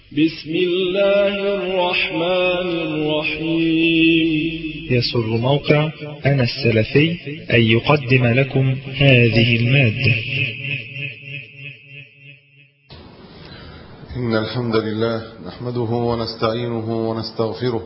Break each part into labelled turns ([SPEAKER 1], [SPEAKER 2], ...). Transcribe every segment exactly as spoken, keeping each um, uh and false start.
[SPEAKER 1] بسم الله الرحمن الرحيم.
[SPEAKER 2] يسر موقع أنا السلفي أن يقدم لكم هذه المادة.
[SPEAKER 3] إن الحمد لله نحمده ونستعينه ونستغفره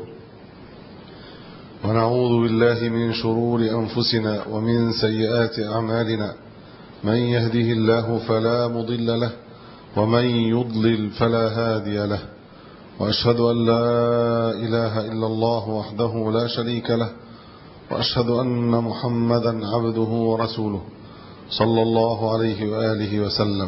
[SPEAKER 3] ونعوذ بالله من شرور أنفسنا ومن سيئات أعمالنا. من يهده الله فلا مضل له ومن يضلل فلا هادي له، وأشهد أن لا إله إلا الله وحده لا شريك له، وأشهد أن محمدا عبده ورسوله صلى الله عليه وآله وسلم.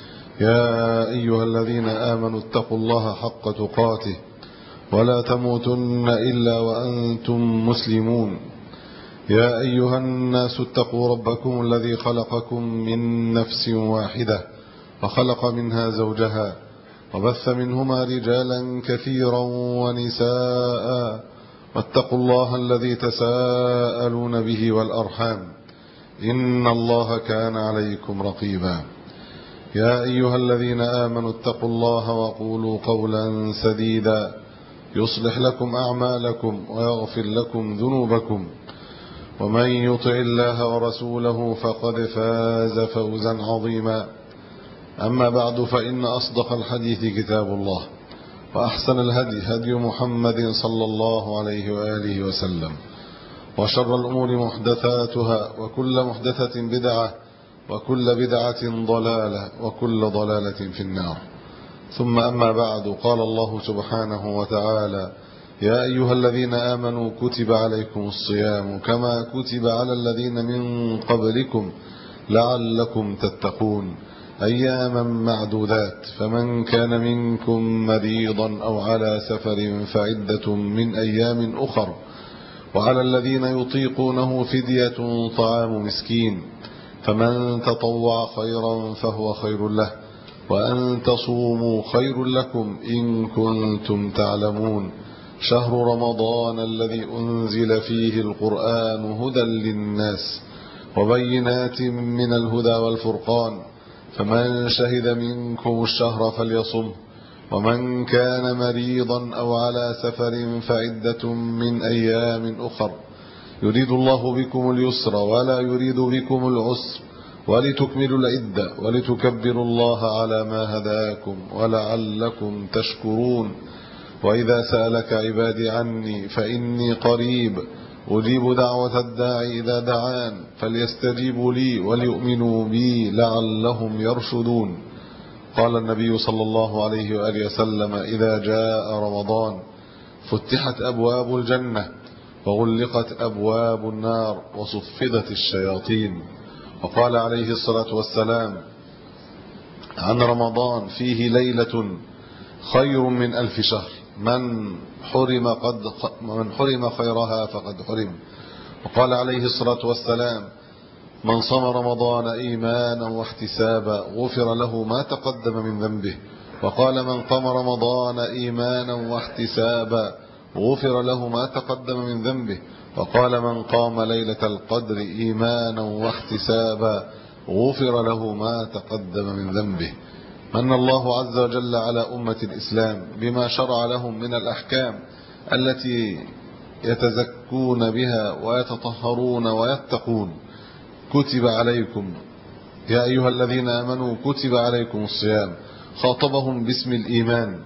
[SPEAKER 3] يا أيها الذين آمنوا اتقوا الله حق تقاته ولا تموتن إلا وأنتم مسلمون. يا أيها الناس اتقوا ربكم الذي خلقكم من نفس واحدة وخلق منها زوجها وبث منهما رجالا كثيرا ونساء، واتقوا الله الذي تساءلون به والأرحام إن الله كان عليكم رقيبا. يا أيها الذين آمنوا اتقوا الله وقولوا قولا سديدا يصلح لكم أعمالكم ويغفر لكم ذنوبكم، ومن يطع الله ورسوله فقد فاز فوزا عظيما. أما بعد، فإن أصدق الحديث كتاب الله، وأحسن الهدي هدي محمد صلى الله عليه وآله وسلم، وشر الأمور محدثاتها، وكل محدثة بدعة، وكل بدعة ضلالة، وكل ضلالة في النار. ثم أما بعد، قال الله سبحانه وتعالى: يا أيها الذين آمنوا كتب عليكم الصيام كما كتب على الذين من قبلكم لعلكم تتقون، أياما معدودات، فمن كان منكم مريضا أو على سفر فعدة من أيام أخر، وعلى الذين يطيقونه فدية طعام مسكين، فمن تطوع خيرا فهو خير له، وأن تصوموا خير لكم إن كنتم تعلمون. شهر رمضان الذي أنزل فيه القرآن هدى للناس وبينات من الهدى والفرقان، فمن شهد منكم الشهر فليصم، ومن كان مريضا أو على سفر فعدة من أيام أخر، يريد الله بكم اليسر ولا يريد بكم العسر، ولتكملوا العدة ولتكبروا الله على ما هداكم ولعلكم تشكرون. وإذا سألك عبادي عني فإني قريب أجيب دعوة الداعي إذا دعان، فليستجيبوا لي وليؤمنوا بي لعلهم يرشدون. قال النبي صلى الله عليه وآله وسلم: إذا جاء رمضان فتحت أبواب الجنة وغلقت أبواب النار وصفدت الشياطين. وقال عليه الصلاة والسلام عن رمضان: فيه ليلة خير من ألف شهر، من حرم, قد من حرم خيرها فقد حرم. وقال عليه الصلاة والسلام: من صام رمضان إيمانا واحتسابا غفر له ما تقدم من ذنبه. وقال: من قام رمضان إيمانا واحتسابا غفر له ما تقدم من ذنبه. وقال: من قام ليلة القدر إيمانا واحتسابا غفر له ما تقدم من ذنبه. من الله عز وجل على أمة الإسلام بما شرع لهم من الأحكام التي يتزكون بها ويتطهرون ويتقون. كتب عليكم يا أيها الذين آمنوا كتب عليكم الصيام، خاطبهم باسم الإيمان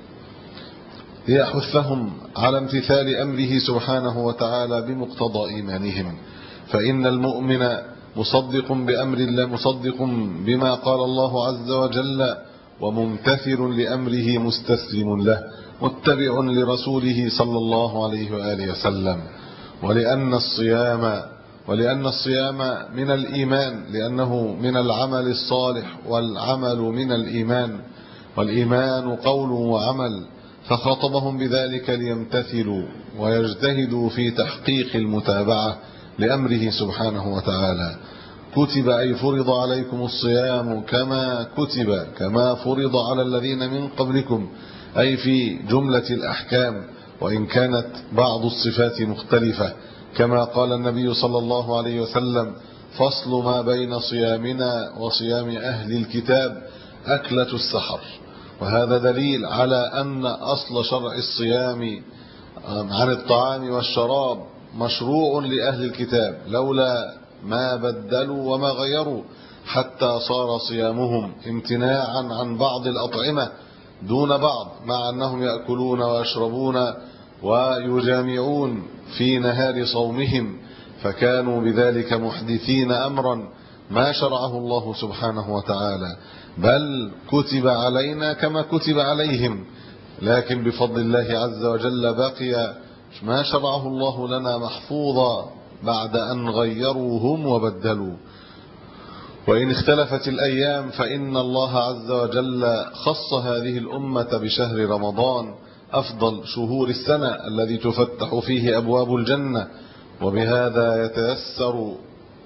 [SPEAKER 3] ليحثهم على امتثال أمره سبحانه وتعالى بمقتضى إيمانهم، فإن المؤمن مصدق بأمر الله، مصدق بما قال الله عز وجل، وممتثل لأمره مستسلم له، متبع لرسوله صلى الله عليه وآله وسلم. ولأن الصيام ولأن الصيام من الإيمان، لأنه من العمل الصالح، والعمل من الإيمان، والإيمان قول وعمل، فخاطبهم بذلك ليمتثلوا ويجتهدوا في تحقيق المتابعة لأمره سبحانه وتعالى. كتب أي فرض عليكم الصيام كما كتب كما فرض على الذين من قبلكم، أي في جملة الأحكام، وإن كانت بعض الصفات مختلفة، كما قال النبي صلى الله عليه وسلم: فصل ما بين صيامنا وصيام أهل الكتاب أكلة السحر. وهذا دليل على أن أصل شرع الصيام عن الطعام والشراب مشروع لأهل الكتاب، لولا ما بدلوا وما غيروا حتى صار صيامهم امتناعا عن بعض الأطعمة دون بعض، مع أنهم يأكلون ويشربون ويجامعون في نهار صومهم، فكانوا بذلك محدثين أمرا ما شرعه الله سبحانه وتعالى، بل كتب علينا كما كتب عليهم، لكن بفضل الله عز وجل بقي ما شرعه الله لنا محفوظا بعد أن غيروا هم وبدلوا. وإن اختلفت الأيام فإن الله عز وجل خص هذه الأمة بشهر رمضان أفضل شهور السنة الذي تفتح فيه أبواب الجنة، وبهذا يتيسر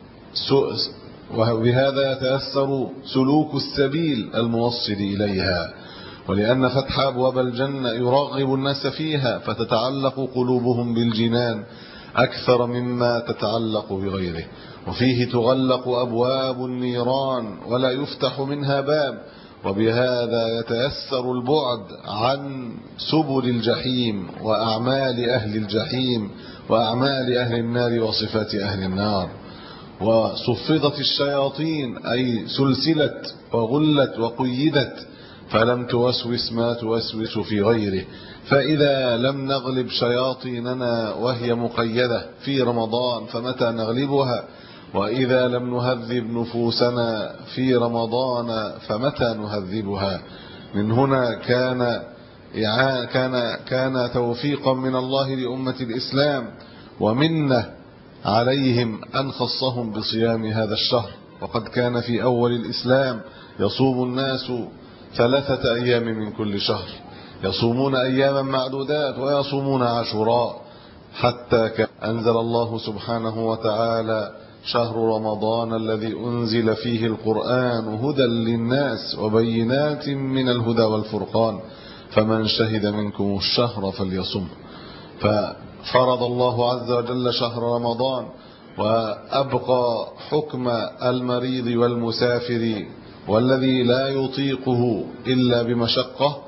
[SPEAKER 3] وبهذا يتيسر سلوك السبيل الموصل إليها، ولأن فتح أبواب الجنة يرغب الناس فيها فتتعلق قلوبهم بالجنان أكثر مما تتعلق بغيره، وفيه تغلق أبواب النيران ولا يفتح منها باب، وبهذا يتيسر البعد عن سبل الجحيم وأعمال أهل الجحيم وأعمال أهل النار وصفات أهل النار. وصفدت الشياطين أي سلسلت وغلت وقيدت، فلم توسوس ما توسوس في غيره، فإذا لم نغلب شياطيننا وهي مقيدة في رمضان فمتى نغلبها؟ وإذا لم نهذب نفوسنا في رمضان فمتى نهذبها؟ من هنا كان كان كان توفيقا من الله لأمة الإسلام ومنه عليهم أن خصهم بصيام هذا الشهر. وقد كان في أول الإسلام يصوم الناس ثلاثة أيام من كل شهر، يصومون أياما معدودات ويصومون عاشوراء، حتى أنزل الله سبحانه وتعالى شهر رمضان الذي أنزل فيه القرآن هدى للناس وبينات من الهدى والفرقان، فمن شهد منكم الشهر فليصم. ففرض الله عز وجل شهر رمضان وأبقى حكم المريض والمسافر والذي لا يطيقه إلا بمشقة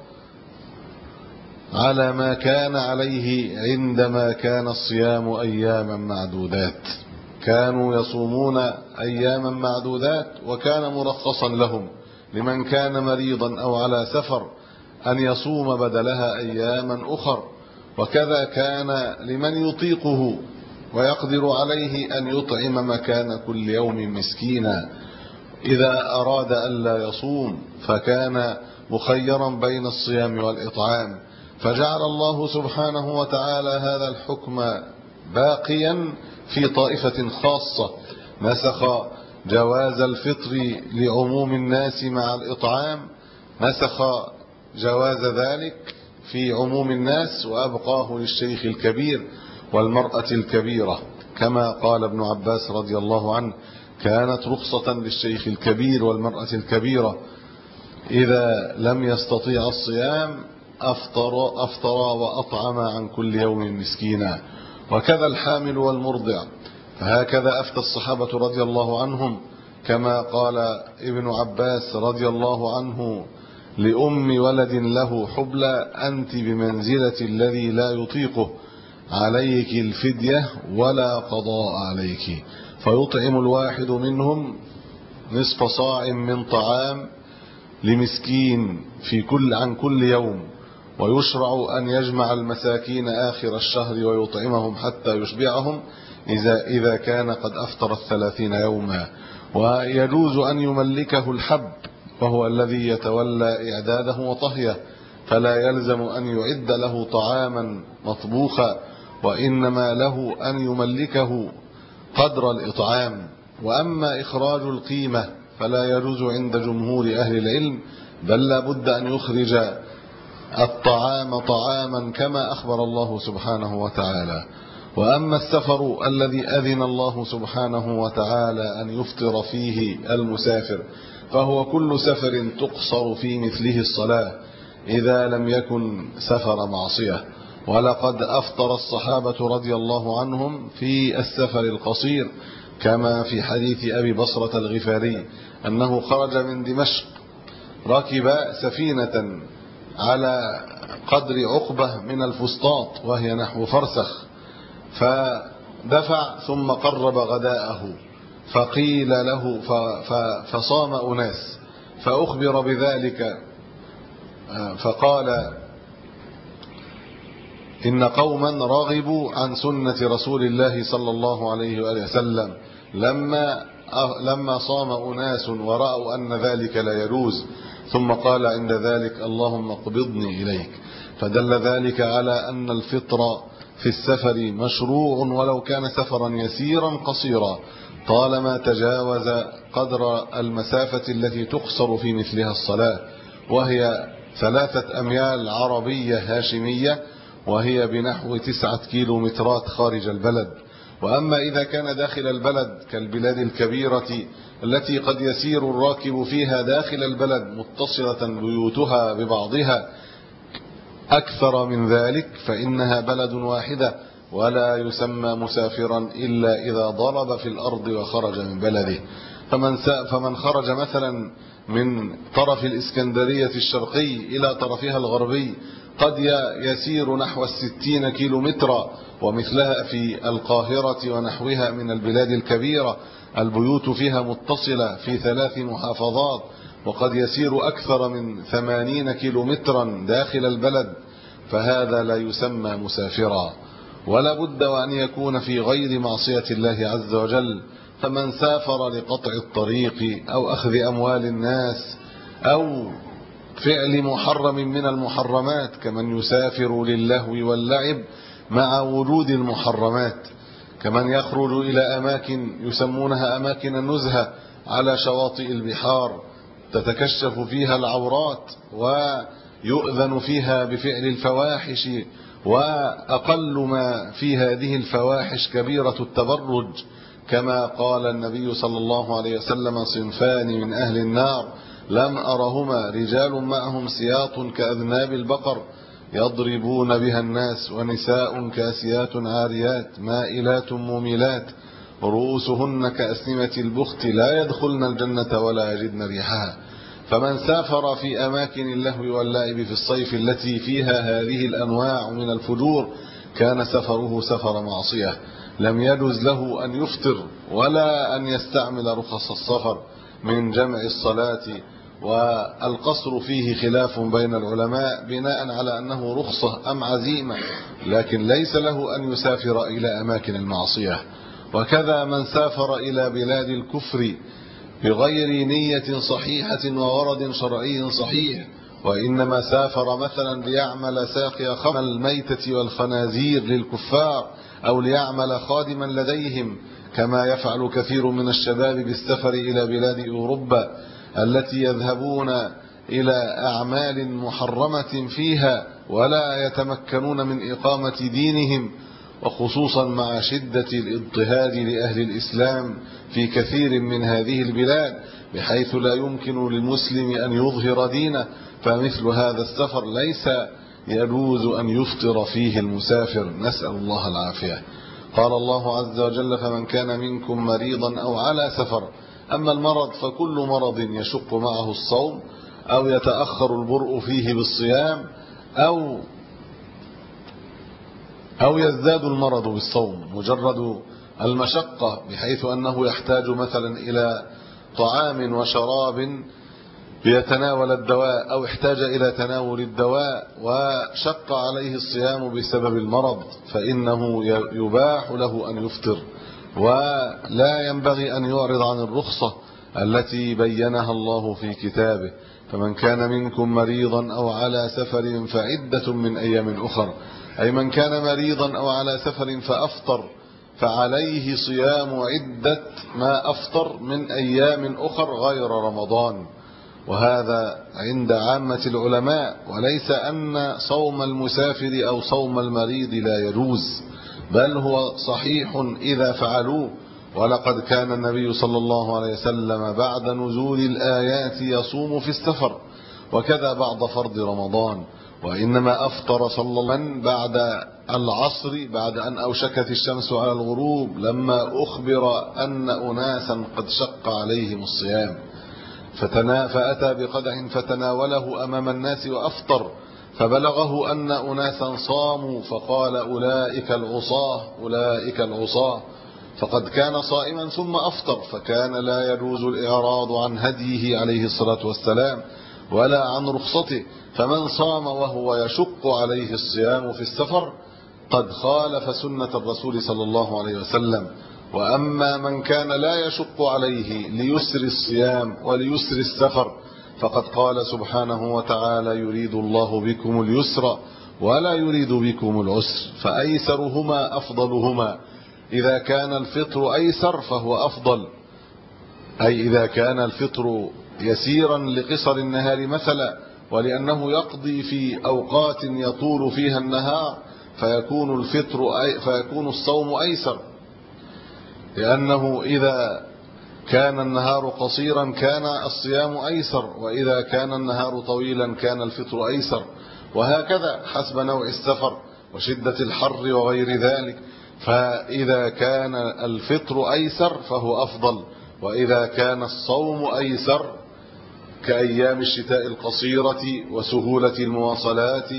[SPEAKER 3] على ما كان عليه عندما كان الصيام أياما معدودات. كانوا يصومون أياما معدودات، وكان مرخصا لهم لمن كان مريضا أو على سفر أن يصوم بدلها أياما أخر، وكذا كان لمن يطيقه ويقدر عليه أن يطعم مكان كل يوم مسكينا إذا أراد ألا يصوم، فكان مخيرا بين الصيام والإطعام. فجعل الله سبحانه وتعالى هذا الحكم باقيا في طائفة خاصة، نسخ جواز الفطر لعموم الناس مع الإطعام، نسخ جواز ذلك في عموم الناس وأبقاه للشيخ الكبير والمرأة الكبيرة، كما قال ابن عباس رضي الله عنه: كانت رخصة للشيخ الكبير والمرأة الكبيرة إذا لم يستطيع الصيام أفطر أفطر وأطعم عن كل يوم مسكينا، وكذا الحامل والمرضع. فهكذا أفتى الصحابة رضي الله عنهم، كما قال ابن عباس رضي الله عنه لأم ولد له حبلى: أنت بمنزلة الذي لا يطيقه، عليك الفدية ولا قضاء عليك. فيطعم الواحد منهم نصف صاع من طعام لمسكين في كل عن كل يوم، ويشرع أن يجمع المساكين آخر الشهر ويطعمهم حتى يشبعهم إذا, إذا كان قد أفطر الثلاثين يوما. ويجوز أن يملكه الحب وهو الذي يتولى إعداده وطهيه، فلا يلزم أن يعد له طعاما مطبوخا، وإنما له أن يملكه قدر الإطعام. وأما إخراج القيمة فلا يجوز عند جمهور أهل العلم، بل لا بد أن يخرج الطعام طعاما كما أخبر الله سبحانه وتعالى. وأما السفر الذي أذن الله سبحانه وتعالى أن يفطر فيه المسافر، فهو كل سفر تقصر في مثله الصلاة إذا لم يكن سفر معصية. ولقد أفطر الصحابة رضي الله عنهم في السفر القصير، كما في حديث أبي بصرة الغفاري أنه خرج من دمشق، ركب سفينة على قدر عقبة من الفسطاط وهي نحو فرسخ، فدفع ثم قرب غداءه، فقيل له فصام أناس فأخبر بذلك، فقال إن قوما رغبوا عن سنة رسول الله صلى الله عليه وآله وسلم لما لما صام أناس ورأوا أن ذلك لا يجوز، ثم قال عند ذلك اللهم اقبضني إليك. فدل ذلك على أن الفطر في السفر مشروع ولو كان سفرا يسيرا قصيرا طالما تجاوز قدر المسافة التي تقصر في مثلها الصلاة، وهي ثلاثة أميال عربية هاشمية، وهي بنحو تسعة كيلومترات خارج البلد. وأما إذا كان داخل البلد كالبلاد الكبيرة التي قد يسير الراكب فيها داخل البلد متصلة بيوتها ببعضها أكثر من ذلك فإنها بلد واحدة ولا يسمى مسافرا إلا إذا ضرب في الأرض وخرج من بلده. فمن, فمن خرج مثلا من طرف الإسكندرية الشرقي إلى طرفها الغربي قد يسير نحو الستين كيلو مترا، ومثلها في القاهرة ونحوها من البلاد الكبيرة البيوت فيها متصلة في ثلاث محافظات، وقد يسير أكثر من ثمانين كيلو مترا داخل البلد، فهذا لا يسمى مسافرا، ولا بد وأن يكون في غير معصية الله عز وجل. فمن سافر لقطع الطريق أو أخذ أموال الناس أو فعل محرم من المحرمات كمن يسافر للهو واللعب مع وجود المحرمات، كمن يخرج إلى أماكن يسمونها أماكن النزهة على شواطئ البحار تتكشف فيها العورات ويؤذن فيها بفعل الفواحش، وأقل ما في هذه الفواحش كبيرة التبرج، كما قال النبي صلى الله عليه وسلم صنفان من أهل النار لم أرهما رجال معهم سياط كأذناب البقر يضربون بها الناس ونساء كاسيات عاريات مائلات مميلات رؤوسهن كأسنمة البخت لا يدخلن الجنة ولا يجدن ريحها. فمن سافر في أماكن اللهو واللعب في الصيف التي فيها هذه الأنواع من الفجور كان سفره سفر معصية، لم يجوز له أن يفطر ولا أن يستعمل رخص السفر من جمع الصلاة، والقصر فيه خلاف بين العلماء بناء على أنه رخصة أم عزيمة، لكن ليس له أن يسافر إلى أماكن المعصية. وكذا من سافر إلى بلاد الكفر بغير نية صحيحة وورد شرعي صحيح، وإنما سافر مثلا ليعمل ساقي خمر الميتة والخنازير للكفار أو ليعمل خادما لديهم، كما يفعل كثير من الشباب بالسفر إلى بلاد أوروبا التي يذهبون إلى أعمال محرمة فيها ولا يتمكنون من إقامة دينهم، وخصوصا مع شدة الاضطهاد لأهل الإسلام في كثير من هذه البلاد بحيث لا يمكن للمسلم أن يظهر دينه، فمثل هذا السفر ليس يجوز أن يفطر فيه المسافر، نسأل الله العافية. قال الله عز وجل فمن كان منكم مريضا أو على سفر. أما المرض فكل مرض يشق معه الصوم أو يتأخر البرء فيه بالصيام أو أو يزداد المرض بالصوم، مجرد المشقة بحيث أنه يحتاج مثلا إلى طعام وشراب ليتناول الدواء أو احتاج إلى تناول الدواء وشق عليه الصيام بسبب المرض، فإنه يباح له أن يفطر، ولا ينبغي أن يعرض عن الرخصة التي بينها الله في كتابه. فمن كان منكم مريضا أو على سفر فعدة من أيام أخر، أي من كان مريضا أو على سفر فأفطر فعليه صيام عدة ما أفطر من أيام أخر غير رمضان، وهذا عند عامة العلماء، وليس أن صوم المسافر أو صوم المريض لا يجوز، بل هو صحيح إذا فعلوه. ولقد كان النبي صلى الله عليه وسلم بعد نزول الآيات يصوم في السفر، وكذا بعد فرض رمضان، وإنما أفطر صلى الله عليه وسلم بعد العصر بعد أن أوشكت الشمس على الغروب لما أخبر أن أناسا قد شق عليهم الصيام، فأتى بقدح فتناوله أمام الناس وأفطر، فبلغه أن أناسا صاموا فقال أولئك العصاة أولئك العصاة، فقد كان صائما ثم أفطر، فكان لا يجوز الإعراض عن هديه عليه الصلاة والسلام ولا عن رخصته. فمن صام وهو يشق عليه الصيام في السفر قد خالف سنة الرسول صلى الله عليه وسلم. وأما من كان لا يشق عليه ليسر الصيام وليسر السفر فقد قال سبحانه وتعالى: يريد الله بكم اليسر ولا يريد بكم العسر، فأيسرهما أفضلهما. إذا كان الفطر أيسر فهو أفضل، أي إذا كان الفطر يسيرا لقصر النهار مثلا، ولأنه يقضي في أوقات يطول فيها النهار، فيكون الفطر أي فيكون الصوم أيسر، لأنه إذا كان النهار قصيرا كان الصيام أيسر، وإذا كان النهار طويلا كان الفطر أيسر، وهكذا حسب نوع السفر وشدة الحر وغير ذلك. فإذا كان الفطر أيسر فهو أفضل، وإذا كان الصوم أيسر كأيام الشتاء القصيرة وسهولة المواصلات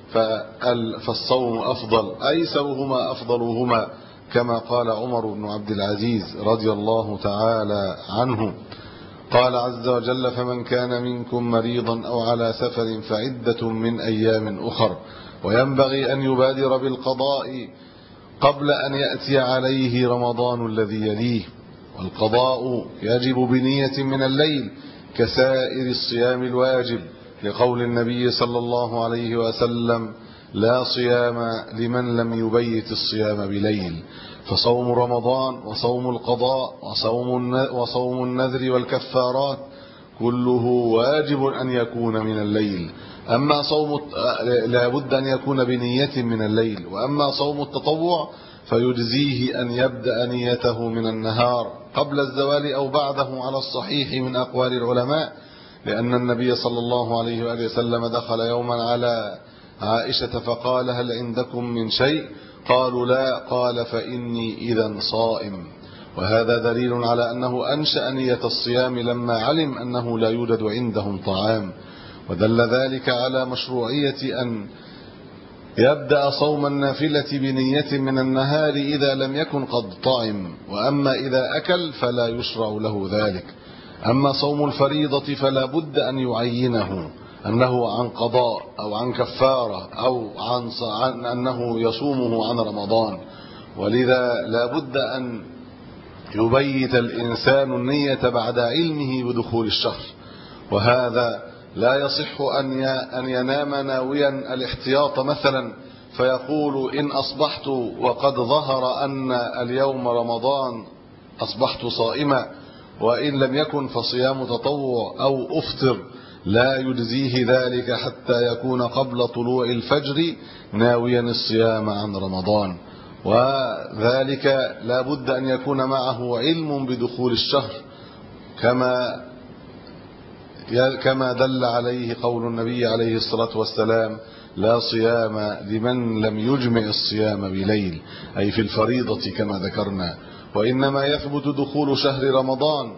[SPEAKER 3] فالصوم أفضل، أيسرهما أفضلهما، كما قال عمر بن عبد العزيز رضي الله تعالى عنه. قال عز وجل: فمن كان منكم مريضا أو على سفر فعدة من أيام أخر. وينبغي أن يبادر بالقضاء قبل أن يأتي عليه رمضان الذي يليه، والقضاء يجب بنية من الليل كسائر الصيام الواجب، لقول النبي صلى الله عليه وسلم: لا صيام لمن لم يبيت الصيام بليل. فصوم رمضان وصوم القضاء وصوم وصوم النذر والكفارات كله واجب أن يكون من الليل. أما صوم لا بد أن يكون بنية من الليل، وأما صوم التطوع فيجزيه أن يبدأ نيته من النهار قبل الزوال أو بعده على الصحيح من أقوال العلماء، لأن النبي صلى الله عليه وآله وسلم دخل يوما على عائشة فقال: هل عندكم من شيء؟ قالوا: لا. قال: فإني إذا صائم. وهذا دليل على أنه أنشأ نية الصيام لما علم أنه لا يوجد عندهم طعام، ودل ذلك على مشروعية أن يبدأ صوم النافلة بنية من النهار إذا لم يكن قد طعم، وأما إذا أكل فلا يشرع له ذلك. أما صوم الفريضة فلا بد أن يعينه أنه عن قضاء أو عن كفارة أو عن, عن أنه يصومه عن رمضان، ولذا لا بد أن يبيت الإنسان النية بعد علمه بدخول الشهر. وهذا لا يصح أن ينام ناويا الاحتياط مثلا فيقول: إن أصبحت وقد ظهر أن اليوم رمضان أصبحت صائما، وإن لم يكن فصيام تطوع أو أفطر، لا يجزيه ذلك حتى يكون قبل طلوع الفجر ناويا الصيام عن رمضان. وذلك لا بد أن يكون معه علم بدخول الشهر، كما كما دل عليه قول النبي عليه الصلاة والسلام: لا صيام لمن لم يجمع الصيام بليل، أي في الفريضة كما ذكرنا. وإنما يثبت دخول شهر رمضان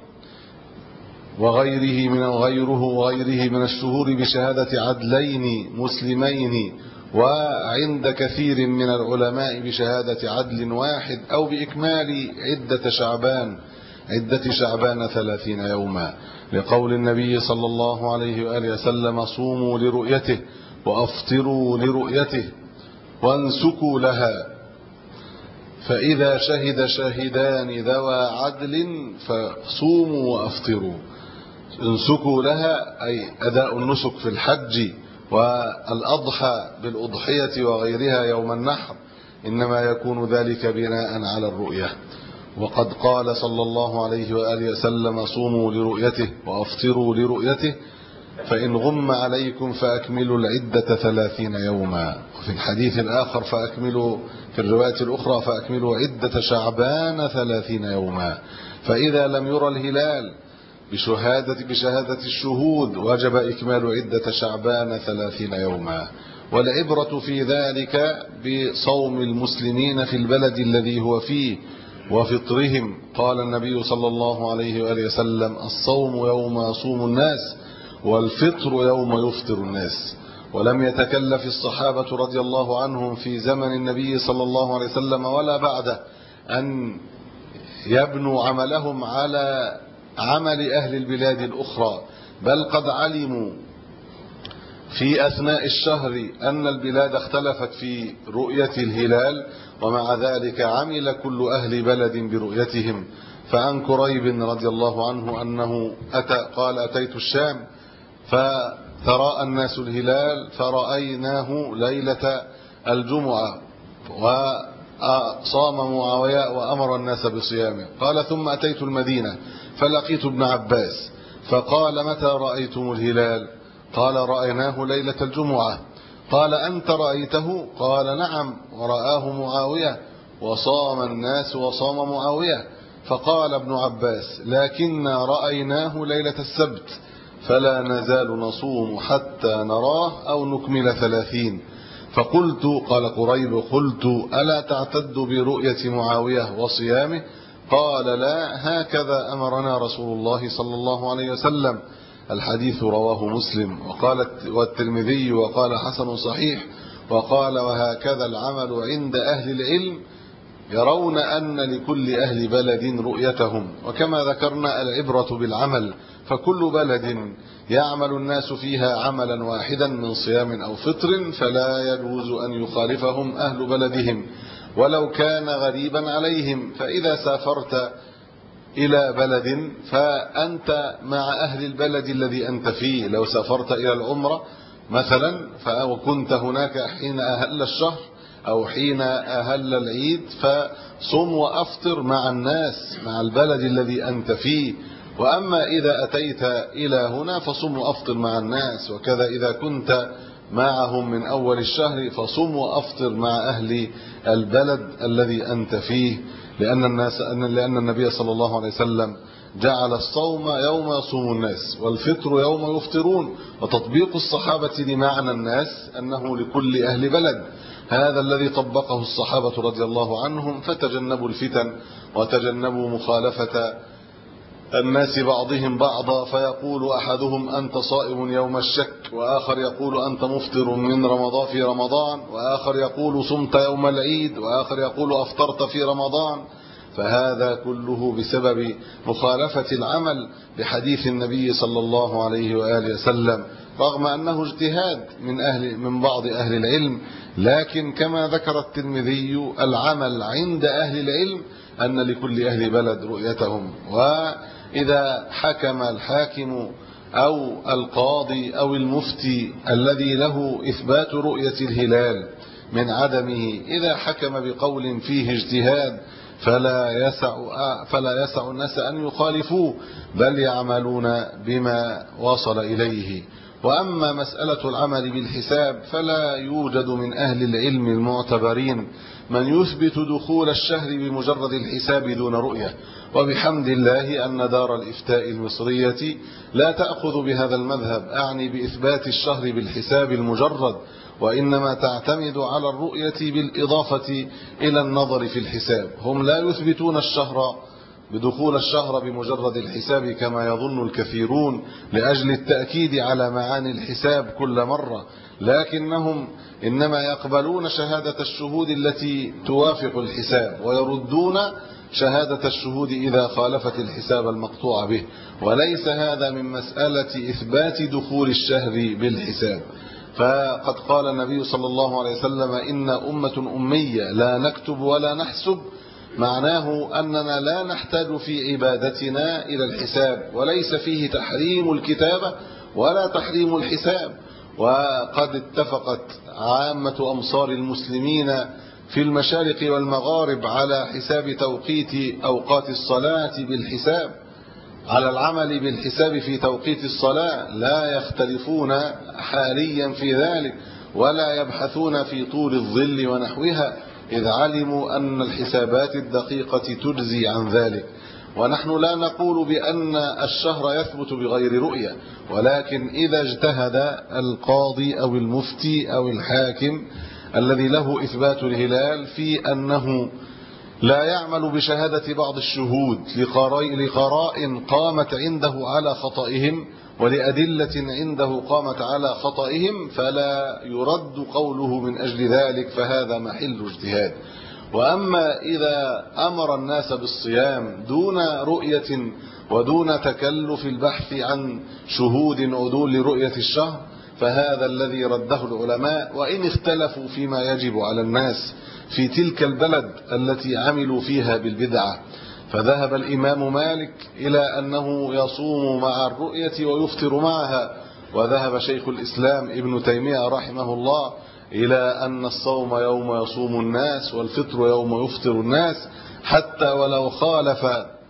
[SPEAKER 3] وغيره من غيره وغيره من الشهور بشهادة عدلين مسلمين، وعند كثير من العلماء بشهادة عدل واحد، أو بإكمال عدة شعبان عدة شعبان ثلاثين يوما، لقول النبي صلى الله عليه وآله وسلم: صوموا لرؤيته وأفطروا لرؤيته وانسكوا لها، فإذا شهد شاهدان ذوى عدل فصوموا وأفطروا. انسكوا لها أي أداء النسك في الحج والأضحى بالأضحية وغيرها يوم النحر، إنما يكون ذلك بناء على الرؤية. وقد قال صلى الله عليه وآله وسلم: صوموا لرؤيته وأفطروا لرؤيته، فإن غم عليكم فأكملوا العدة ثلاثين يوما. وفي الحديث الآخر فأكملوا في الرواية الأخرى فأكملوا عدة شعبان ثلاثين يوما. فإذا لم يرى الهلال بشهادة, بشهادة الشهود وجب إكمال عدة شعبان ثلاثين يوما. والعبرة في ذلك بصوم المسلمين في البلد الذي هو فيه وفطرهم. قال النبي صلى الله عليه وآله وسلم: الصوم يوم يصوم الناس والفطر يوم يفطر الناس. ولم يتكلف الصحابة رضي الله عنهم في زمن النبي صلى الله عليه وسلم ولا بعده أن يبنوا عملهم على عمل أهل البلاد الأخرى، بل قد علموا في أثناء الشهر أن البلاد اختلفت في رؤية الهلال، ومع ذلك عمل كل أهل بلد برؤيتهم. فعن كريب رضي الله عنه أنه أتى قال: أتيت الشام فتراءى الناس الهلال فرأيناه ليلة الجمعة، وصام معاوية وأمر الناس بصيامه. قال: ثم أتيت المدينة فلقيت ابن عباس فقال: متى رأيتم الهلال؟ قال: رأيناه ليلة الجمعة. قال: أنت رأيته؟ قال: نعم، ورآه معاوية وصام الناس وصام معاوية. فقال ابن عباس: لكننا رأيناه ليلة السبت فلا نزال نصوم حتى نراه أو نكمل ثلاثين. فقلت، قال قريب: قلت: ألا تعتد برؤية معاوية وصيامه؟ قال: لا، هكذا أمرنا رسول الله صلى الله عليه وسلم. الحديث رواه مسلم وقال والترمذي وقال حسن صحيح، وقال: وهكذا العمل عند أهل العلم، يرون أن لكل أهل بلد رؤيتهم. وكما ذكرنا العبرة بالعمل، فكل بلد يعمل الناس فيها عملا واحدا من صيام أو فطر فلا يجوز أن يخالفهم أهل بلدهم ولو كان غريبا عليهم. فإذا سافرت إلى بلد فأنت مع أهل البلد الذي أنت فيه. لو سافرت إلى العمرة مثلا وكنت هناك حين أهل الشهر أو حين أهل العيد، فصم وأفطر مع الناس مع البلد الذي أنت فيه. وأما إذا أتيت إلى هنا فصم وأفطر مع الناس، وكذا إذا كنت معهم من أول الشهر فصم وأفطر مع أهل البلد الذي أنت فيه، لأن الناس لأن النبي صلى الله عليه وسلم جعل الصوم يوم يصوم الناس والفطر يوم يفطرون. وتطبيق الصحابة لمعنى الناس أنه لكل أهل بلد، هذا الذي طبقه الصحابة رضي الله عنهم، فتجنبوا الفتن وتجنبوا مخالفة الناس بعضهم بعضا، فيقول أحدهم: أنت صائم يوم الشك، وآخر يقول: أنت مفطر من رمضان في رمضان، وآخر يقول: صمت يوم العيد، وآخر يقول: أفطرت في رمضان. فهذا كله بسبب مخالفة العمل بحديث النبي صلى الله عليه وآله وسلم، رغم أنه اجتهاد من أهل من بعض أهل العلم. لكن كما ذكر الترمذي العمل عند أهل العلم أن لكل أهل بلد رؤيتهم. وإذا حكم الحاكم أو القاضي أو المفتي الذي له إثبات رؤية الهلال من عدمه، إذا حكم بقول فيه اجتهاد فلا يسع فلا يسع الناس أن يخالفوه، بل يعملون بما وصل إليه. وأما مسألة العمل بالحساب فلا يوجد من أهل العلم المعتبرين من يثبت دخول الشهر بمجرد الحساب دون رؤية. وبحمد الله أن دار الإفتاء المصرية لا تأخذ بهذا المذهب، أعني بإثبات الشهر بالحساب المجرد، وإنما تعتمد على الرؤية بالإضافة إلى النظر في الحساب. هم لا يثبتون الشهر بدخول الشهر بمجرد الحساب كما يظن الكثيرون لأجل التأكيد على معاني الحساب كل مرة، لكنهم إنما يقبلون شهادة الشهود التي توافق الحساب ويردون شهادة الشهود إذا خالفت الحساب المقطوع به، وليس هذا من مسألة إثبات دخول الشهر بالحساب. فقد قال النبي صلى الله عليه وسلم: إن أمة أمية لا نكتب ولا نحسب، معناه أننا لا نحتاج في عبادتنا إلى الحساب، وليس فيه تحريم الكتابة ولا تحريم الحساب. وقد اتفقت عامة أمصار المسلمين في المشارق والمغارب على حساب توقيت أوقات الصلاة بالحساب، على العمل بالحساب في توقيت الصلاة، لا يختلفون حاليا في ذلك ولا يبحثون في طول الظل ونحوها، إذ علموا أن الحسابات الدقيقة تجزي عن ذلك. ونحن لا نقول بأن الشهر يثبت بغير رؤية، ولكن إذا اجتهد القاضي أو المفتي أو الحاكم الذي له إثبات الهلال في أنه لا يعمل بشهادة بعض الشهود لقراء قامت عنده على خطئهم، ولأدلة عنده قامت على خطئهم فلا يرد قوله من أجل ذلك، فهذا محل اجتهاد. وأما إذا أمر الناس بالصيام دون رؤية ودون تكلف البحث عن شهود عدول لرؤية الشهر فهذا الذي رده العلماء، وإن اختلفوا فيما يجب على الناس في تلك البلد التي عملوا فيها بالبدعة. فذهب الإمام مالك إلى أنه يصوم مع الرؤية ويفطر معها، وذهب شيخ الإسلام ابن تيمية رحمه الله إلى أن الصوم يوم يصوم الناس والفطر يوم يفطر الناس، حتى ولو خالف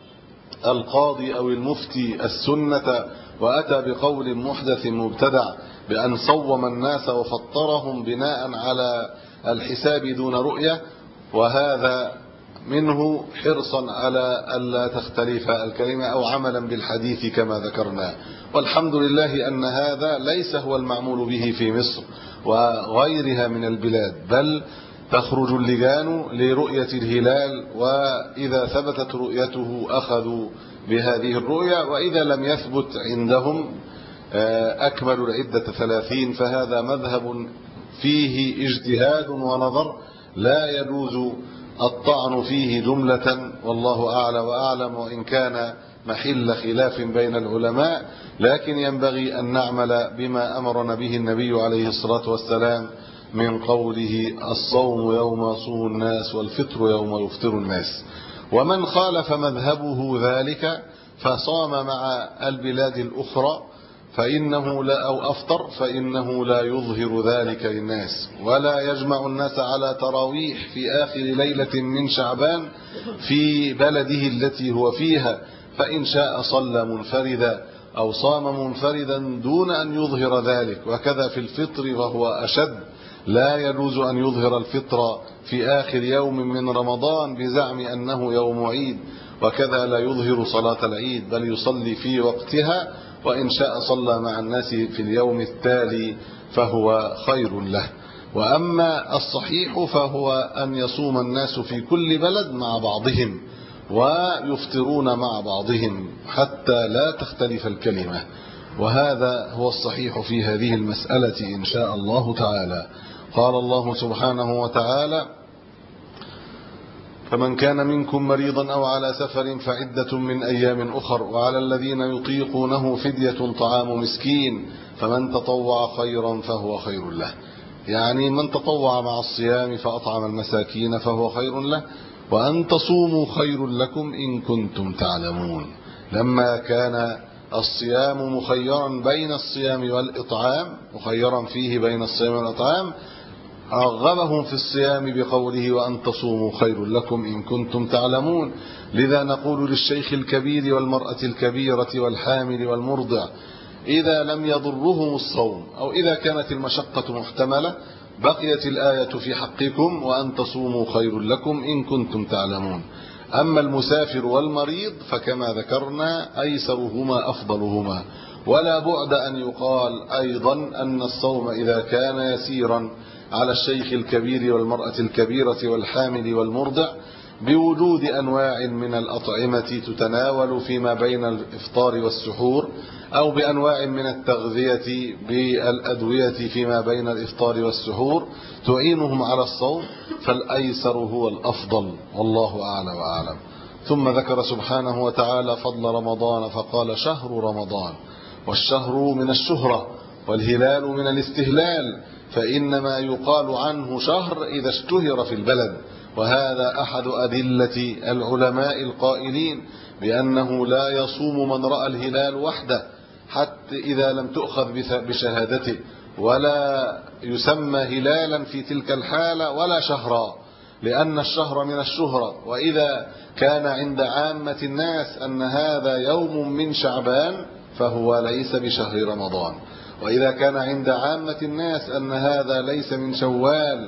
[SPEAKER 3] القاضي أو المفتي السنة وأتى بقول محدث مبتدع بأن صوم الناس وفطرهم بناء على الحساب دون رؤية، وهذا منه حرصا على ألا تختلف الكلمة أو عملا بالحديث كما ذكرنا. والحمد لله أن هذا ليس هو المعمول به في مصر وغيرها من البلاد، بل تخرج اللجان لرؤية الهلال، وإذا ثبتت رؤيته أخذوا بهذه الرؤية، وإذا لم يثبت عندهم أكملوا العدة ثلاثين. فهذا مذهب فيه اجتهاد ونظر لا يجوز الطعن فيه جملة، والله أعلى وأعلم، وإن كان محل خلاف بين العلماء، لكن ينبغي أن نعمل بما أمرنا به النبي عليه الصلاة والسلام من قوله الصوم يوم يصوم الناس والفطر يوم يفطر الناس. ومن خالف مذهبه ذلك فصام مع البلاد الأخرى فإنه لا أو أفطر فإنه لا يظهر ذلك للناس، ولا يجمع الناس على تراويح في آخر ليلة من شعبان في بلده التي هو فيها، فإن شاء صلى منفردا أو صام منفردا دون أن يظهر ذلك. وكذا في الفطر وهو أشد، لا يجوز أن يظهر الفطر في آخر يوم من رمضان بزعم أنه يوم عيد، وكذا لا يظهر صلاة العيد بل يصلي في وقتها، وإن شاء صلى مع الناس في اليوم التالي فهو خير له. وأما الصحيح فهو أن يصوم الناس في كل بلد مع بعضهم ويفطرون مع بعضهم حتى لا تختلف الكلمة، وهذا هو الصحيح في هذه المسألة إن شاء الله تعالى. قال الله سبحانه وتعالى: فمن كان منكم مريضا أو على سفر فعدة من أيام أخر وعلى الذين يطيقونه فدية طعام مسكين فمن تطوع خيرا فهو خير له. يعني من تطوع مع الصيام فأطعم المساكين فهو خير له، وأن تصوموا خير لكم إن كنتم تعلمون. لما كان الصيام مخيرا بين الصيام والإطعام، مخيرا فيه بين الصيام والإطعام، رغبهم في الصيام بقوله وأن تصوموا خير لكم إن كنتم تعلمون. لذا نقول للشيخ الكبير والمرأة الكبيرة والحامل والمرضع إذا لم يضرهم الصوم أو إذا كانت المشقة محتملة بقيت الآية في حقكم وأن تصوموا خير لكم إن كنتم تعلمون. أما المسافر والمريض فكما ذكرنا أيسرهما أفضلهما، ولا بعد أن يقال أيضا أن الصوم إذا كان يسيرا على الشيخ الكبير والمرأة الكبيرة والحامل والمرضع بوجود أنواع من الأطعمة تتناول فيما بين الإفطار والسحور، أو بأنواع من التغذية بالأدوية فيما بين الإفطار والسحور تعينهم على الصوم، فالأيسر هو الأفضل، والله أعلى وأعلم. ثم ذكر سبحانه وتعالى فضل رمضان فقال شهر رمضان، والشهر من الشهرة والهلال من الاستهلال، فإنما يقال عنه شهر إذا اشتهر في البلد. وهذا أحد أدلة العلماء القائلين بأنه لا يصوم من رأى الهلال وحده حتى إذا لم تؤخذ بشهادته، ولا يسمى هلالا في تلك الحالة ولا شهرا، لأن الشهر من الشهرة. وإذا كان عند عامة الناس أن هذا يوم من شعبان فهو ليس بشهر رمضان، وإذا كان عند عامة الناس أن هذا ليس من شوال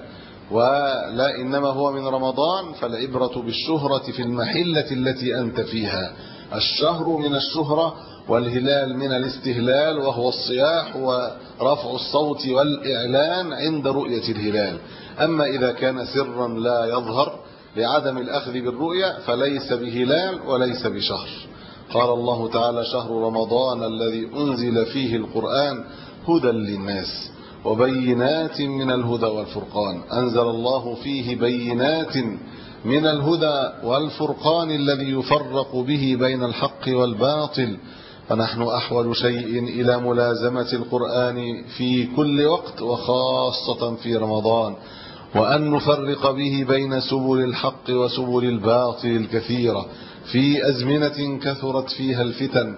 [SPEAKER 3] ولا إنما هو من رمضان، فالعبرة بالشهرة في المحلة التي أنت فيها. الشهر من الشهرة والهلال من الاستهلال، وهو الصياح ورفع الصوت والإعلان عند رؤية الهلال. أما إذا كان سرا لا يظهر لعدم الأخذ بالرؤية فليس بهلال وليس بشهر، قال الله تعالى: شهر رمضان الذي أنزل فيه القرآن هدى للناس وبينات من الهدى والفرقان. أنزل الله فيه بينات من الهدى والفرقان الذي يفرق به بين الحق والباطل، فنحن أحوج شيء إلى ملازمة القرآن في كل وقت وخاصة في رمضان، وأن نفرق به بين سبل الحق وسبل الباطل الكثيرة في أزمنة كثرت فيها الفتن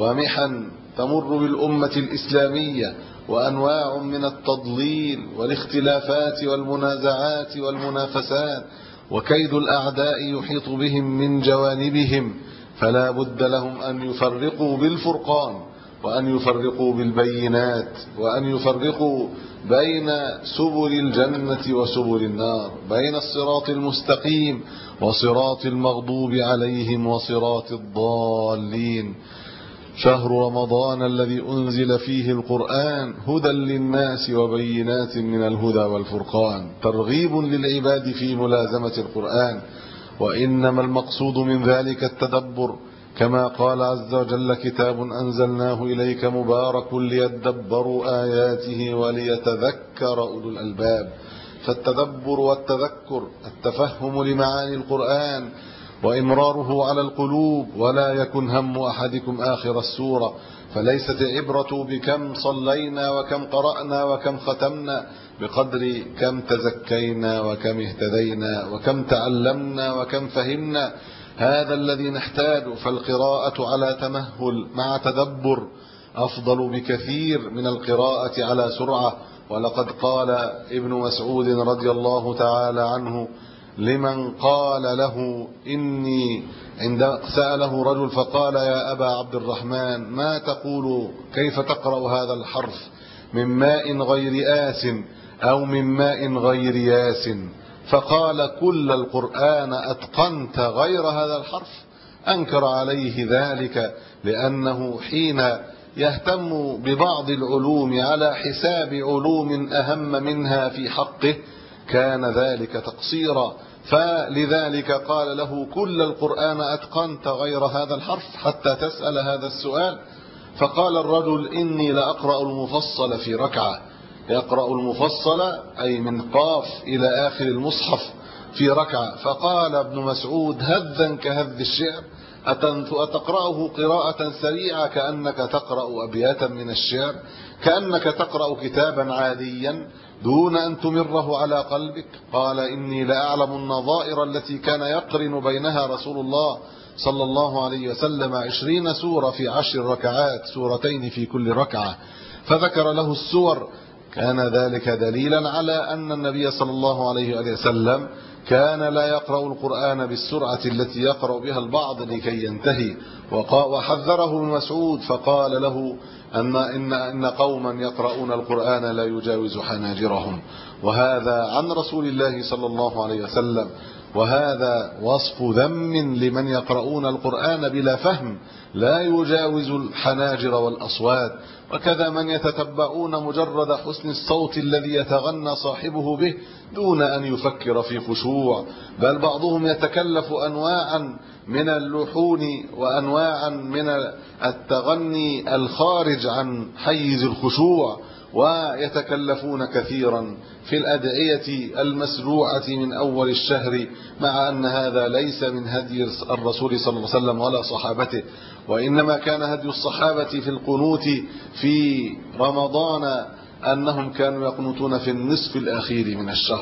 [SPEAKER 3] ومحن تمر بالأمة الإسلامية، وأنواع من التضليل والاختلافات والمنازعات والمنافسات، وكيد الأعداء يحيط بهم من جوانبهم، فلا بد لهم أن يفرقوا بالفرقان، وأن يفرقوا بالبينات، وأن يفرقوا بين سبل الجنة وسبل النار، بين الصراط المستقيم وصراط المغضوب عليهم وصراط الضالين. شهر رمضان الذي أنزل فيه القرآن هدى للناس وبينات من الهدى والفرقان، ترغيب للعباد في ملازمة القرآن، وإنما المقصود من ذلك التدبر، كما قال عز وجل: كتاب أنزلناه إليك مبارك ليدبروا آياته وليتذكر أولو الألباب. فالتدبر والتذكر التفهم لمعاني القرآن وإمراره على القلوب، ولا يكن هم أحدكم آخر السورة، فليست العبرة بكم صلينا وكم قرأنا وكم ختمنا، بقدر كم تزكينا وكم اهتدينا وكم تعلمنا وكم فهمنا. هذا الذي نحتاج، فالقراءة على تمهل مع تدبر أفضل بكثير من القراءة على سرعة. ولقد قال ابن مسعود رضي الله تعالى عنه لمن قال له إني عند سأله رجل فقال: يا أبا عبد الرحمن، ما تقول كيف تقرأ هذا الحرف، من ماء غير آس أو من ماء غير ياس؟ فقال: كل القرآن أتقنت غير هذا الحرف. أنكر عليه ذلك، لأنه حين يهتم ببعض العلوم على حساب علوم أهم منها في حقه كان ذلك تقصيرا، فلذلك قال له: كل القرآن أتقنت غير هذا الحرف حتى تسأل هذا السؤال؟ فقال الرجل: إني لأقرأ المفصل في ركعة. يقرأ المفصل أي من قاف إلى آخر المصحف في ركعة. فقال ابن مسعود: هذا كهذ الشعر، أتقرأه قراءة سريعة كأنك تقرأ أبياتا من الشعر، كأنك تقرأ كتابا عاديا دون أن تمره على قلبك؟ قال: إني لأعلم النظائر التي كان يقرن بينها رسول الله صلى الله عليه وسلم عشرين سورة في عشر ركعات، سورتين في كل ركعة. فذكر له السور. كان ذلك دليلا على أن النبي صلى الله عليه وسلم كان لا يقرأ القرآن بالسرعة التي يقرأ بها البعض لكي ينتهي. وحذره ابن مسعود فقال له أن, إن, إن قوما يقرؤون القرآن لا يجاوز حناجرهم، وهذا عن رسول الله صلى الله عليه وسلم، وهذا وصف ذم لمن يقرؤون القرآن بلا فهم لا يجاوز الحناجر والأصوات. وكذا من يتتبعون مجرد حسن الصوت الذي يتغنى صاحبه به دون أن يفكر في خشوع، بل بعضهم يتكلف أنواعا من اللحون وأنواعا من التغني الخارج عن حيز الخشوع، ويتكلفون كثيرا في الأدعية المسروعة من أول الشهر، مع أن هذا ليس من هدي الرسول صلى الله عليه وسلم ولا صحابته، وإنما كان هدي الصحابة في القنوت في رمضان أنهم كانوا يقنطون في النصف الأخير من الشهر،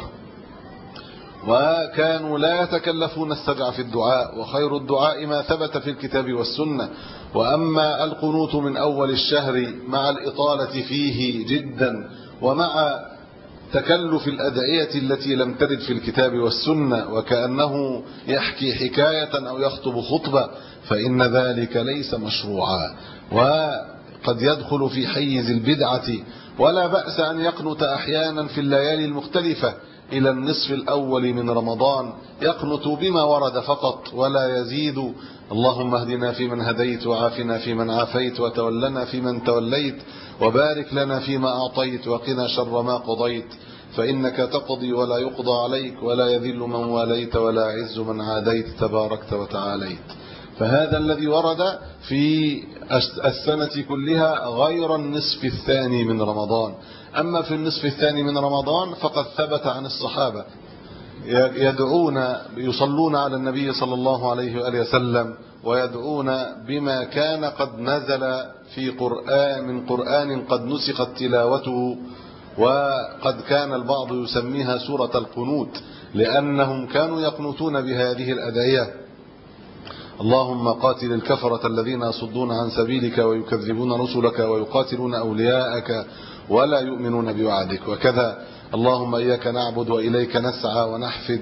[SPEAKER 3] وكانوا لا يتكلفون السجع في الدعاء، وخير الدعاء ما ثبت في الكتاب والسنة. وأما القنوت من أول الشهر مع الإطالة فيه جدا ومع تكلف الأدعية التي لم ترد في الكتاب والسنة وكأنه يحكي حكاية أو يخطب خطبة، فإن ذلك ليس مشروعا وقد يدخل في حيز البدعة. ولا بأس أن يقنت أحيانا في الليالي المختلفة إلى النصف الأول من رمضان، يقنت بما ورد فقط ولا يزيد: اللهم اهدنا فيمن هديت، وعافنا فيمن عافيت، وتولنا فيمن توليت، وبارك لنا فيما أعطيت، وقنا شر ما قضيت، فإنك تقضي ولا يقضى عليك، ولا يذل من واليت ولا يعز من عاديت، تباركت وتعاليت. فهذا الذي ورد في السنة كلها غير النصف الثاني من رمضان. أما في النصف الثاني من رمضان فقد ثبت عن الصحابة يدعون يصلون على النبي صلى الله عليه وآله وسلم ويدعون بما كان قد نزل في قرآن من قرآن قد نسخت تلاوته، وقد كان البعض يسميها سورة القنوت لأنهم كانوا يقنطون بهذه الأدعية: اللهم قاتل الكفرة الذين يصدون عن سبيلك ويكذبون رسلك ويقاتلون أولياءك ولا يؤمنون بوعدك. وكذا اللهم إياك نعبد وإليك نسعى ونحفد،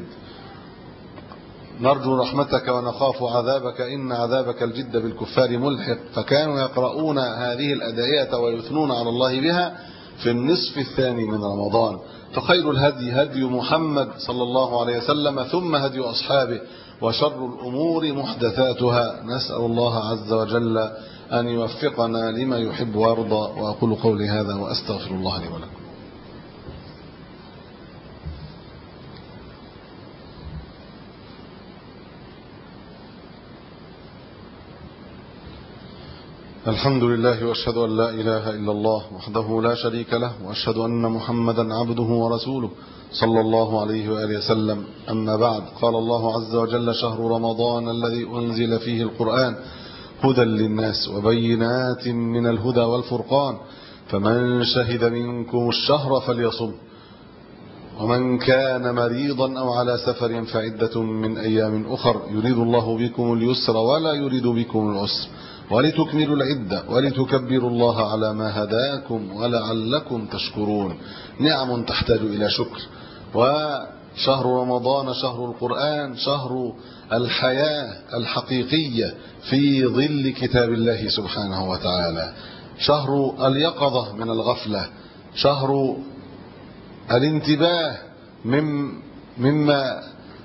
[SPEAKER 3] نرجو رحمتك ونخاف عذابك إن عذابك الجد بالكفار ملحق. فكانوا يقرؤون هذه الأدعية ويثنون على الله بها في النصف الثاني من رمضان. فخير الهدي هدي محمد صلى الله عليه وسلم، ثم هدي أصحابه، وشر الأمور محدثاتها. نسأل الله عز وجل أن يوفقنا لما يحب ويرضى. وأقول قولي هذا وأستغفر الله لي ولكم. الحمد لله، وأشهد أن لا إله إلا الله وحده لا شريك له، وأشهد أن محمدا عبده ورسوله صلى الله عليه وآله وسلم. أما بعد، قال الله عز وجل: شهر رمضان الذي أنزل فيه القرآن هدى للناس وبينات من الهدى والفرقان، فمن شهد منكم الشهر فليصم، ومن كان مريضا أو على سفر فعدة من أيام أخر، يريد الله بكم اليسر ولا يريد بكم العسر، ولتكملوا العدة ولتكبروا الله على ما هداكم ولعلكم تشكرون. نعم تحتاج إلى شكر. وشهر رمضان شهر القرآن، شهر الحياة الحقيقية في ظل كتاب الله سبحانه وتعالى، شهر اليقظة من الغفلة، شهر الانتباه مما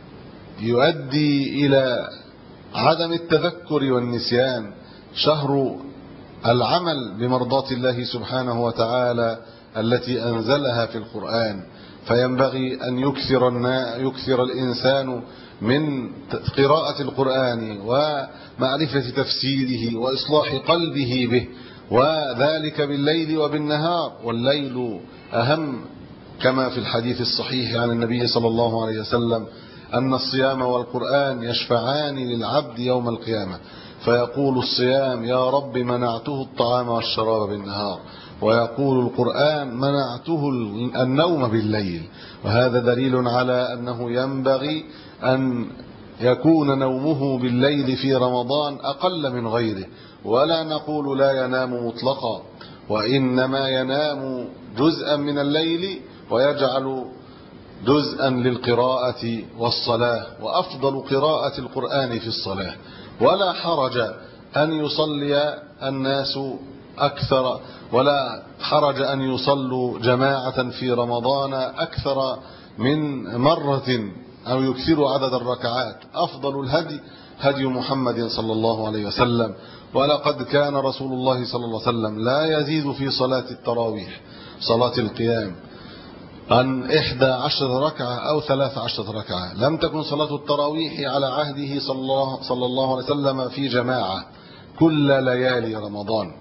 [SPEAKER 3] يؤدي إلى عدم التذكر والنسيان، شهر العمل بمرضاة الله سبحانه وتعالى التي أنزلها في القرآن. فينبغي أن يكثر, يكثر الإنسان من قراءة القرآن ومعرفة تفسيره وإصلاح قلبه به، وذلك بالليل وبالنهار. والليل أهم، كما في الحديث الصحيح عن النبي صلى الله عليه وسلم أن الصيام والقرآن يشفعان للعبد يوم القيامة، فيقول الصيام: يا رب منعته الطعام والشراب بالنهار، ويقول القرآن: منعته النوم بالليل. وهذا دليل على أنه ينبغي أن يكون نومه بالليل في رمضان أقل من غيره، ولا نقول لا ينام مطلقا، وإنما ينام جزءا من الليل ويجعل جزءا للقراءة والصلاة، وأفضل قراءة القرآن في الصلاة. ولا حرج أن يصلي الناس أكثر، ولا حرج أن يصلوا جماعة في رمضان أكثر من مرة أو يكثروا عدد الركعات. أفضل الهدي هدي محمد صلى الله عليه وسلم. ولقد كان رسول الله صلى الله عليه وسلم لا يزيد في صلاة التراويح، صلاة القيام، عن إحدى عشر ركعة أو ثلاث عشر ركعة. لم تكن صلاة التراويح على عهده صلى الله, صلى الله عليه وسلم في جماعة كل ليالي رمضان،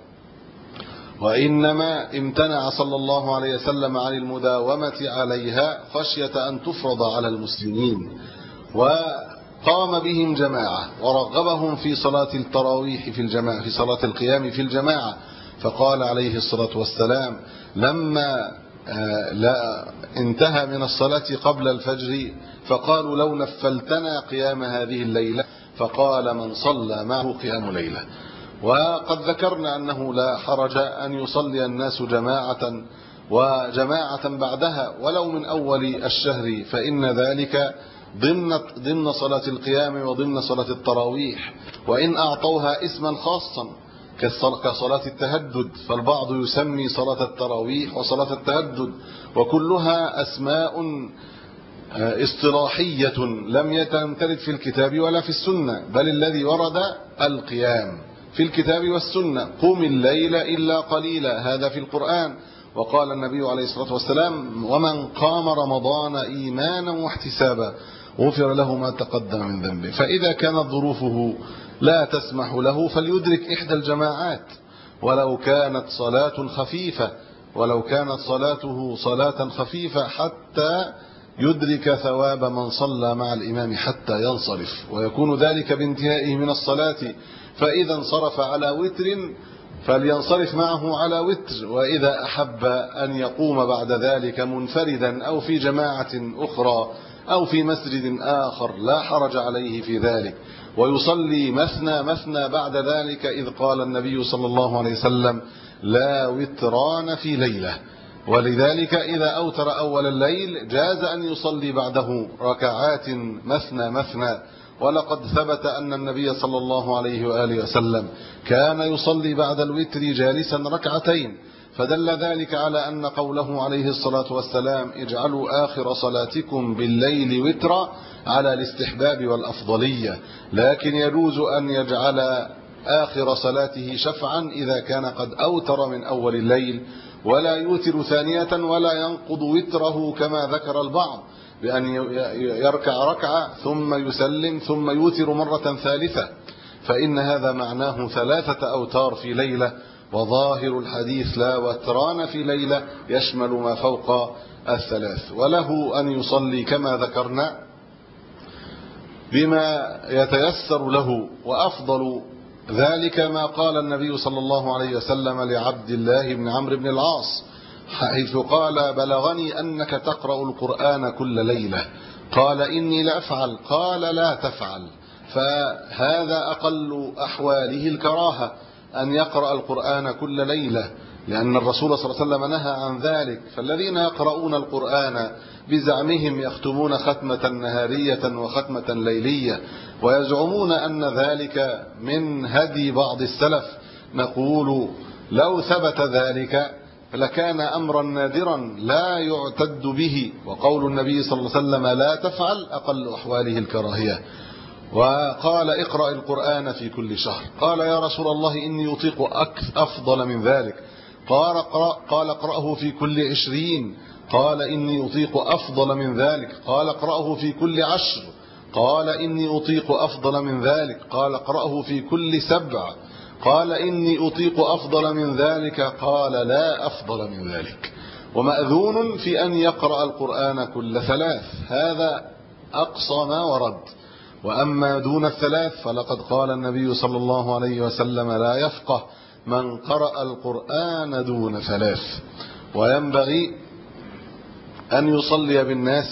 [SPEAKER 3] وإنما امتنع صلى الله عليه وسلم عن المداومة عليها خشية أن تفرض على المسلمين، وقام بهم جماعة ورغبهم في صلاة التراويح في الجماعة، في صلاة القيام في الجماعة. فقال عليه الصلاة والسلام لما لا انتهى من الصلاة قبل الفجر فقالوا: لو نفلتنا قيام هذه الليلة، فقال: من صلى معه قيام ليلة. وقد ذكرنا أنه لا حرج أن يصلي الناس جماعة وجماعة بعدها ولو من أول الشهر، فإن ذلك ضمن ضمن صلاة القيام وضمن صلاة التراويح. وإن أعطوها اسما خاصا كصلاة التهجد، فالبعض يسمي صلاة التراويح وصلاة التهجد، وكلها أسماء اصطلاحية لم ترد في الكتاب ولا في السنة، بل الذي ورد القيام في الكتاب والسنة: قم الليل إلا قليلا، هذا في القرآن. وقال النبي عليه الصلاة والسلام: ومن قام رمضان إيمانا واحتسابا غفر له ما تقدم من ذنبه. فإذا كانت ظروفه لا تسمح له فليدرك إحدى الجماعات ولو كانت صلاة خفيفة ولو كانت صلاته صلاة خفيفة حتى يدرك ثواب من صلى مع الإمام حتى ينصرف، ويكون ذلك بانتهائه من الصلاة. فإذا انصرف على وتر فلينصرف معه على وتر، وإذا أحب أن يقوم بعد ذلك منفردا أو في جماعة أخرى أو في مسجد آخر لا حرج عليه في ذلك، ويصلي مثنى مثنى بعد ذلك، إذ قال النبي صلى الله عليه وسلم: لا وتران في ليلة. ولذلك إذا أوتر أول الليل جاز أن يصلي بعده ركعات مثنى مثنى. ولقد ثبت أن النبي صلى الله عليه وآله وسلم كان يصلي بعد الوتر جالسا ركعتين، فدل ذلك على أن قوله عليه الصلاة والسلام: اجعلوا آخر صلاتكم بالليل وترا على الاستحباب والأفضلية، لكن يجوز أن يجعل آخر صلاته شفعا إذا كان قد أوتر من أول الليل، ولا يوتر ثانية ولا ينقض وتره كما ذكر البعض بأن يركع ركعة ثم يسلم ثم يوتر مرة ثالثة، فإن هذا معناه ثلاثة أوتار في ليلة، وظاهر الحديث لا وتران في ليلة يشمل ما فوق الثلاث. وله أن يصلي كما ذكرنا بما يتيسر له، وأفضل ذلك ما قال النبي صلى الله عليه وسلم لعبد الله بن عمرو بن العاص حيث قال: بلغني أنك تقرأ القرآن كل ليلة. قال: إني لأفعل. قال: لا تفعل. فهذا أقل أحواله الكراهة أن يقرأ القرآن كل ليلة، لأن الرسول صلى الله عليه وسلم نهى عن ذلك. فالذين يقرؤون القرآن بزعمهم يختمون ختمة نهارية وختمة ليلية ويزعمون أن ذلك من هدي بعض السلف، نقول: لو ثبت ذلك لكان أمرا نادرا لا يعتد به، وقول النبي صلى الله عليه وسلم لا تفعل أقل أحواله الكراهية. وقال: اقرأ القرآن في كل شهر. قال: يا رسول الله إني أطيق أفضل من ذلك. قال: اقرأ. قال: اقرأه في كل عشرين. قال: إني أطيق أفضل من ذلك. قال: اقرأه في كل عشر. قال: إني أطيق أفضل من ذلك. قال: اقرأه في كل سبع. قال: إني أطيق أفضل من ذلك. قال: لا أفضل من ذلك. ومأذون في أن يقرأ القرآن كل ثلاث، هذا أقصى ما ورد. وأما دون الثلاث فلقد قال النبي صلى الله عليه وسلم: لا يفقه من قرأ القرآن دون ثلاث. وينبغي أن يصلي بالناس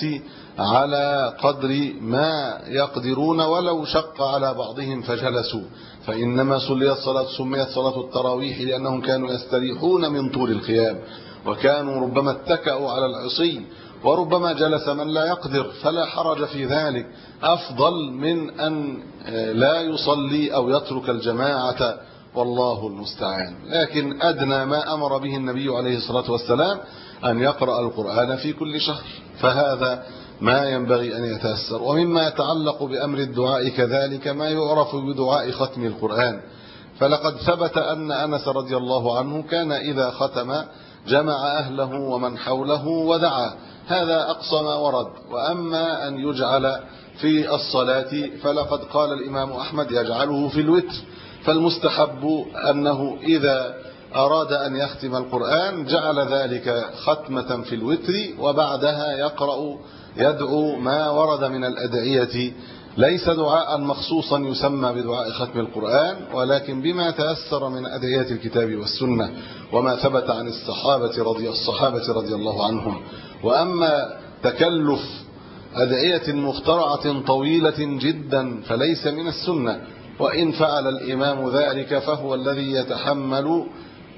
[SPEAKER 3] على قدر ما يقدرون ولو شق على بعضهم فجلسوا، فإنما صليت صلاة سميت صلاة التراويح لأنهم كانوا يستريحون من طول القيام، وكانوا ربما اتكأوا على العصي، وربما جلس من لا يقدر، فلا حرج في ذلك، أفضل من أن لا يصلي أو يترك الجماعة، والله المستعان. لكن أدنى ما أمر به النبي عليه الصلاة والسلام أن يقرأ القرآن في كل شهر، فهذا ما ينبغي أن يتأثر. ومما يتعلق بأمر الدعاء كذلك ما يعرف بدعاء ختم القرآن، فلقد ثبت أن أنس رضي الله عنه كان إذا ختم جمع أهله ومن حوله ودعا، هذا أقصى ما ورد. وأما أن يجعل في الصلاة فلقد قال الإمام أحمد يجعله في الوتر، فالمستحب أنه إذا أراد أن يختم القرآن جعل ذلك ختمة في الوتر، وبعدها يقرأ يدعو ما ورد من الأدعية، ليس دعاء مخصوصا يسمى بدعاء ختم القرآن، ولكن بما تأثر من أدعية الكتاب والسنة وما ثبت عن الصحابة رضي, الصحابة رضي الله عنهم. وأما تكلف أدعية مخترعة طويلة جدا فليس من السنة، وإن فعل الإمام ذلك فهو الذي يتحمل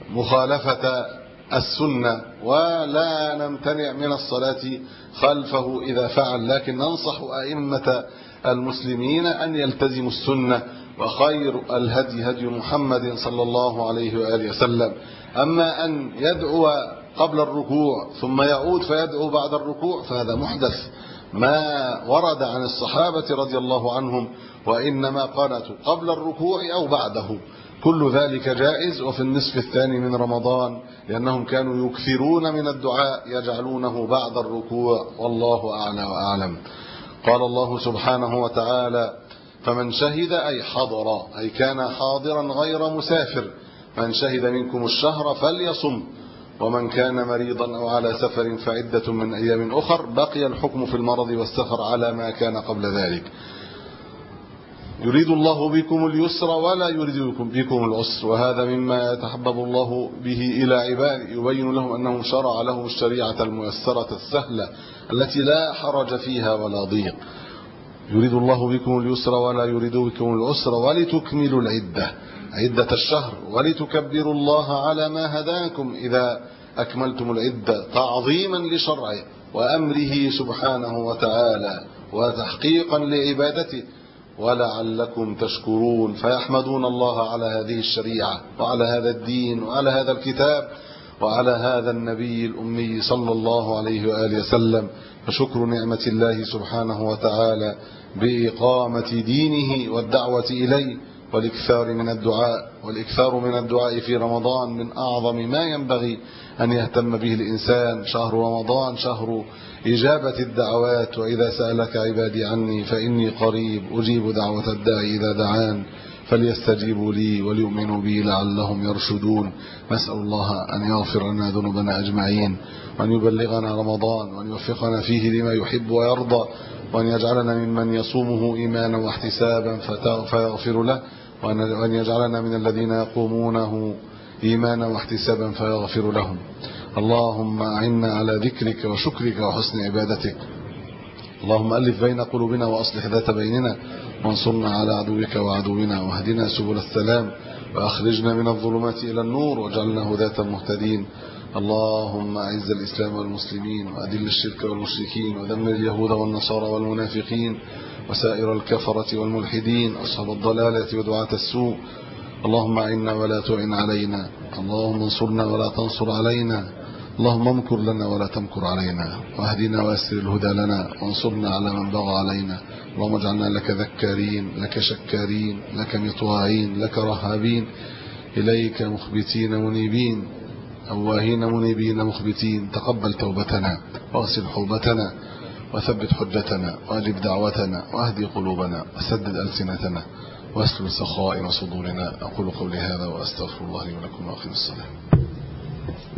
[SPEAKER 3] مخالفة السنة، ولا نمتنع من الصلاة خلفه إذا فعل، لكن ننصح أئمة المسلمين أن يلتزموا السنة، وخير الهدي هدي محمد صلى الله عليه وآله وسلم. أما أن يدعو قبل الركوع ثم يعود فيدعو بعد الركوع فهذا محدث ما ورد عن الصحابة رضي الله عنهم، وإنما قنتوا قبل الركوع أو بعده، كل ذلك جائز. وفي النصف الثاني من رمضان لأنهم كانوا يكثرون من الدعاء يجعلونه بعد الركوع، والله أعلى وأعلم. قال الله سبحانه وتعالى: فمن شهد أي حضر، أي كان حاضرا غير مسافر، من شهد منكم الشهر فليصم، ومن كان مريضا أو على سفر فعدة من أيام أخر. بقي الحكم في المرض والسفر على ما كان قبل ذلك. يريد الله بكم اليسر ولا يريد بكم العسر، وهذا مما يتحبب الله به إلى عباده، يبين لهم أنه شرع لهم الشريعة الميسرة السهلة التي لا حرج فيها ولا ضيق. يريد الله بكم اليسر ولا يريد بكم العسر ولتكملوا العدة، عدة الشهر، ولتكبروا الله على ما هداكم إذا أكملتم العدة، تعظيما لشرعه وأمره سبحانه وتعالى وتحقيقا لعبادته، ولعلكم تشكرون، فيحمدون الله على هذه الشريعة وعلى هذا الدين وعلى هذا الكتاب وعلى هذا النبي الأمي صلى الله عليه وآله وسلم. فشكر نعمة الله سبحانه وتعالى بإقامة دينه والدعوة إليه والإكثار من الدعاء، والإكثار من الدعاء في رمضان من أعظم ما ينبغي أن يهتم به الإنسان. شهر رمضان شهر إجابة الدعوات، وإذا سألك عبادي عني فإني قريب أجيب دعوة الداعي إذا دعان فليستجيبوا لي وليؤمنوا بي لعلهم يرشدون. نسأل الله أن يغفر لنا ذنوبنا أجمعين، وأن يبلغنا رمضان، وأن يوفقنا فيه لما يحب ويرضى، وأن يجعلنا ممن يصومه إيمانا واحتسابا فيغفر له، وأن يجعلنا من الذين يقومونه إيمانا واحتسابا فيغفر لهم. اللهم أعنا على ذكرك وشكرك وحسن عبادتك. اللهم ألف بين قلوبنا وأصلح ذات بيننا، وانصرنا على عدوك وعدونا، واهدنا سبل السلام، وأخرجنا من الظلمات إلى النور، واجعلنا هداة مهتدين. اللهم أعز الإسلام والمسلمين، وأذل الشرك والمشركين، ودمر اليهود والنصارى والمنافقين وسائر الكفرة والملحدين أصحاب الضلالة ودعاة السوء. اللهم أعنا ولا تعن علينا، اللهم انصرنا ولا تنصر علينا، اللهم امكر لنا ولا تمكر علينا، واهدنا ويسر الهدى لنا، وانصرنا على من بغى علينا. اللهم اجعلنا لك ذكارين، لك شكارين، لك مطواعين، لك رهابين، إليك مخبتين منيبين، أواهين منيبين مخبتين. تقبل توبتنا، واغسل حوبتنا، وثبت حجتنا، واجب دعوتنا، واهدي قلوبنا، وسدد ألسنتنا، واسلل سخائر صدورنا. أقول قولي هذا وأستغفر الله لي ولكم، وأقم الصلاة.